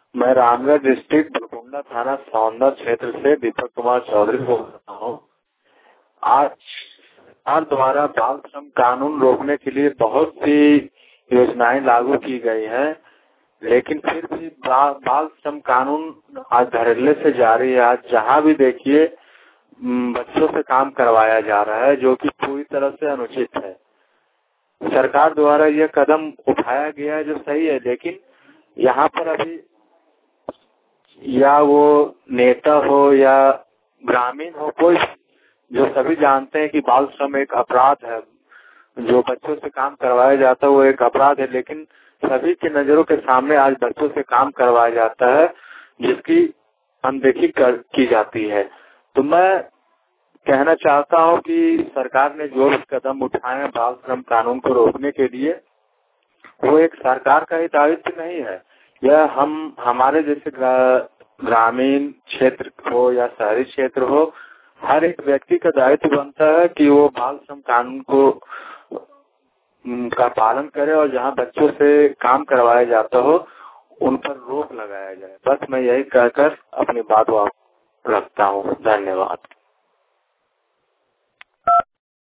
मैं रामगढ़ डिस्ट्रिक्ट बरकुंडा थाना सौंदर क्षेत्र से दीपक कुमार चौधरी बोल रहा हूँ। आज सरकार द्वारा बाल श्रम कानून रोकने के लिए बहुत सी योजनाएं लागू की गई हैं, लेकिन फिर भी बाल श्रम कानून आज धड़ल्ले से जारी है। आज जहाँ भी देखिए बच्चों से काम करवाया जा रहा है, जो कि पूरी तरह से अनुचित है। सरकार द्वारा यह कदम उठाया गया है जो सही है, लेकिन यहाँ पर अभी या वो नेता हो या ग्रामीण हो, कोई जो सभी जानते हैं कि बाल श्रम एक अपराध है। जो बच्चों से काम करवाया जाता है वो एक अपराध है, लेकिन सभी की नजरों के सामने आज बच्चों से काम करवाया जाता है, जिसकी अनदेखी की जाती है। तो मैं कहना चाहता हूं कि सरकार ने जो भी कदम उठाए हैं बाल श्रम कानून को रोकने के लिए, वो एक सरकार का ही दायित्व नहीं है। यह हमारे जैसे ग्रामीण क्षेत्र हो या शहरी क्षेत्र हो, हर एक व्यक्ति का दायित्व बनता है कि वो बाल श्रम कानून को का पालन करे और जहाँ बच्चों से काम करवाया जाता हो उन पर रोक लगाया जाए। बस मैं यही कहकर अपनी बात रखता हूँ। धन्यवाद।